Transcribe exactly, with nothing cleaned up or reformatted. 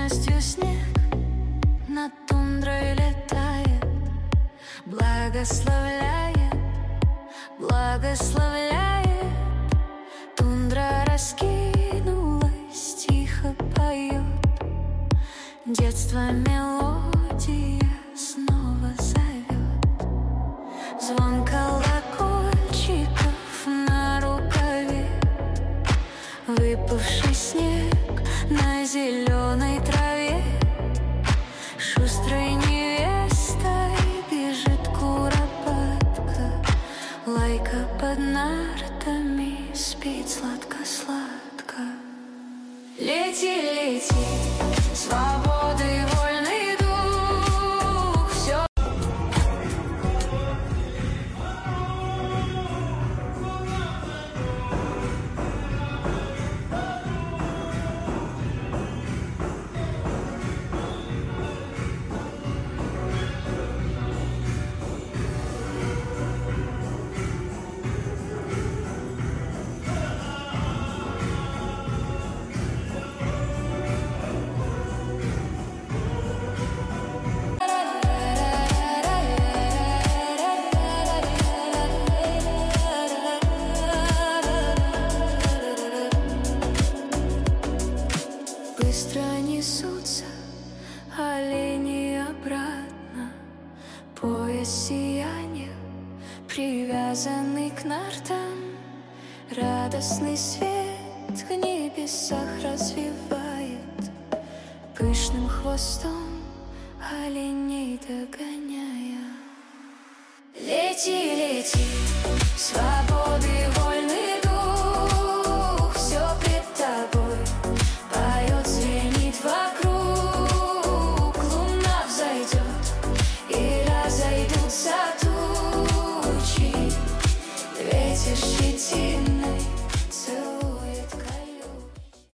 нежностью снег над тундрой летает, благословляет, благословляет. Тундра раскинулась, тихо поет, детство мелодия снова зовет. Звон колокольчиков на рукаве, выпавший снег на зеленой траве. Шустрой невестой бежит куропатка, лайка под нартами спит сладко-сладко. Лети, лети, свободы, вольный дух, все. Быстро несутся олени обратно, пояс сияния, привязанный к нартам. Радостный свет в небесах развивает, пышным хвостом оленей догоняя. Лети, лети, свободы, вольный дух, все пред тобой поет, звенит вокруг. Луна взойдет и разойдутся тучи, ветер щетина